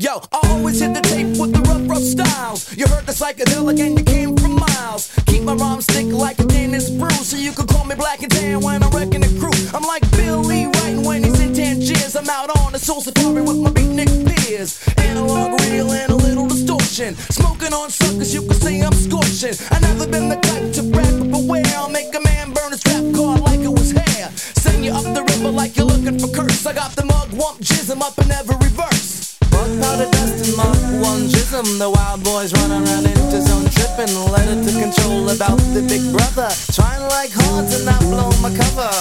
Yo, I always hit the tape with the rough styles. You heard the psychedelic and you came from miles. Keep my rhymes thick like a Dennis Bruce, so you can call me Black and Tan when I'm wrecking the crew. I'm like Billy writing when he's in Tangiers. I'm out on the soul safari with my beatnik peers. Analog, real, and a little distortion. Smoking on suckers, you can say I'm scorching. I never been the type to brag, but beware, I'll make a man burn his rap card like it was hair. Send you up the river like you're looking for curse. I got the mug, wump, jism up in every verse. Bug powder dust and Mark 1 jism. The wild boys run around into zone tripping. Letter to control about the big brother. Trying like hard to not blow my cover.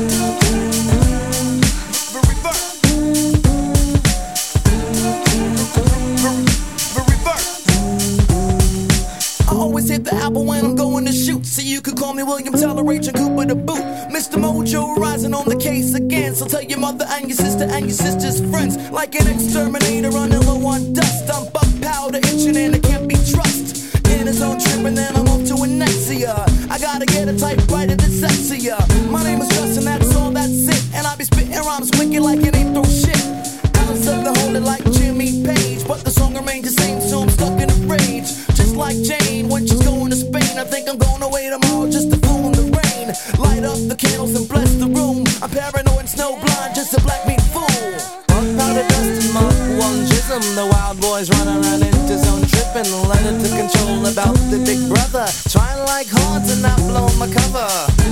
I always hit the apple when I'm going to shoot. So you could call me William Teller, Agent Cooper the boot. Mr. Mojo rising on the case again. So tell your mother and your sister and your sister's friends. Like an exterminator running low on dust. I'm bug powder itching and it can't be trust. In his own trip and then I'm off to Anexia. I gotta get a typewriter that's sexier. My name is Justin, that's all, that's it. And I be spitting rhymes wicked like it ain't throw shit. Alice of the Holy like Jimmy Page. But the song remains the same, so I'm stuck in a rage. Just like Jane when she's going to Spain. I think I'm going away tomorrow just to fool in the rain. Light up the candles and bless the room. I'm paranoid and snowblind, just a black meat fool. Bug powder dust and Mark 1 jism. The wild boys run around into zone tripping. Letter to control about the big brother. Trying like hard to not blow my cover.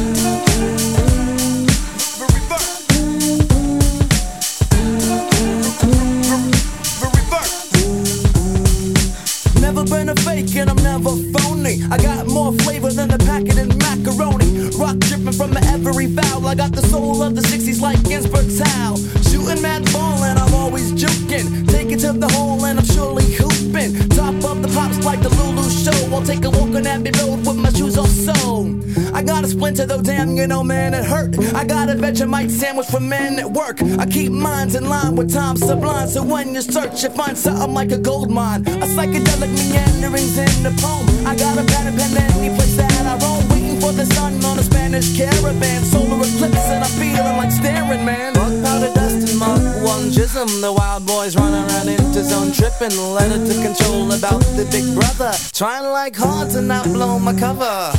Never been a fake and I'm never phony. I got more flavor than the packet in macaroni. Rock dripping from every valve. I got the soul of the 60s like Ginsberg's Towel. Shooting mad ball and I'm always juking. Take it to the hole and I'm surely hooping. Top of the pops like the Lulu show. I'll take a walk on Abbey Road with my shoes off so. I got a splinter though, damn, you know, man, it hurt. I got a Vegemite sandwich for men at work. I keep minds in line with time sublime. So when you search, you find something like a gold mine. A psychedelic meanderings in the poem. I got a pad and pen any place that I roam. Waiting for the sun on a Spanish caravan. Solar eclipse and I'm feeling like staring, man. Bug powder dust and Mark 1 jism. The wild boys run around into zone tripping. Letter to control about the big brother. Trying like hard to not blow my cover.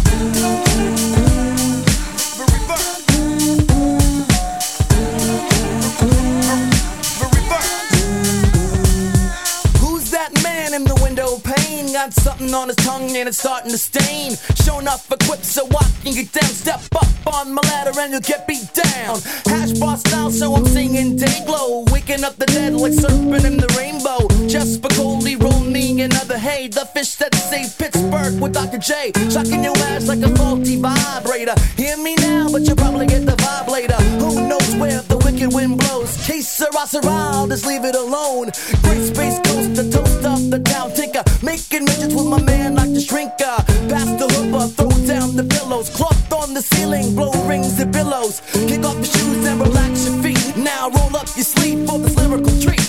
Who's that man in the window pane? Got something on his tongue and it's starting to stain. Showing up equipped so I can get down. Step up on my ladder and you'll get beat down. Hash bar style so I'm singing Dayglow. Waking up the dead like surfing in the rainbow. Just Spicoli, roll me another hay. The fish that saved Pittsburgh with Dr. J. Shocking your ass like a faulty vibrator. Hear me now but you'll probably get the vibe later. Who knows where the wicked wind blows? Case Sirrah, I'll just leave it alone. Great space coast, the toast of the town tinker. Making midgets with my man like the shrinker. Pass the hoover, throw down the pillows. Cloth on the ceiling, blow rings and billows. Kick off your shoes and relax your feet. Now roll up your sleeve for this lyrical treat.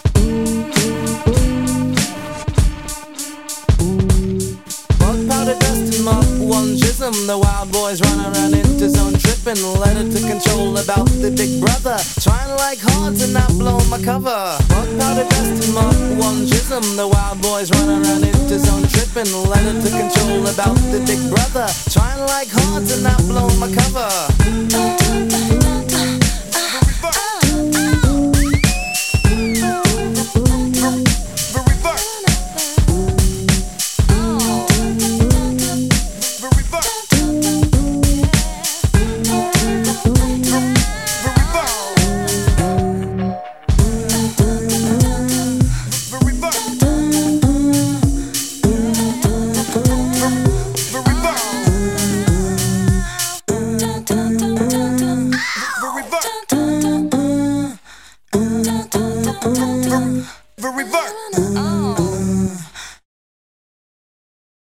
Bug powder dust and Mark 1 jism. The wild boys run around into zone tripping. Letter to control about the big brother. Trying like hard to not blow my cover. Bug powder dust and Mark 1 jism. The wild boys run around into zone tripping. Letter to control about the big brother. Trying like hard to not blow my cover.